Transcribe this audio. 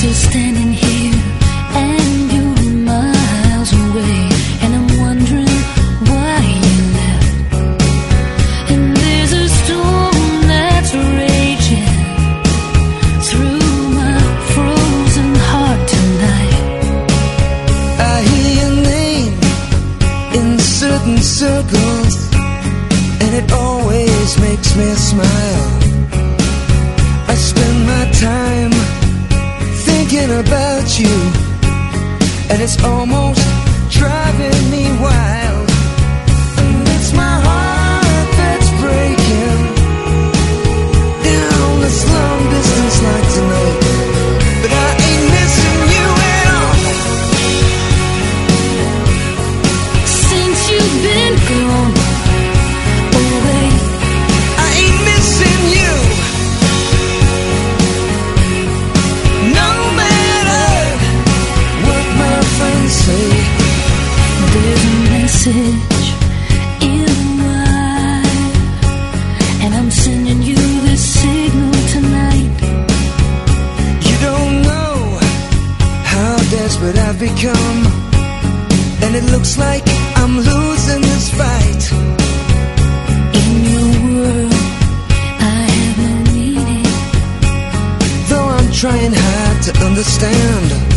just standing here and you're miles away, and I'm wondering why you left. And there's a storm that's raging through my frozen heart tonight. I hear your name in certain circles, and it always makes me smile. I spend my time thinking about you, and it's almost driving me wild. And it's my heart that's breaking down this long distance like tonight. But I ain't missing you at all. Since you've been gone away, I ain't missing you. No matter what my friends say, there's a message in the wire, and I'm sending you this signal tonight. you don't know how desperate I've become, and it looks like I'm losing this fight. In your world, I have no meaning. Though I'm trying hard to understand,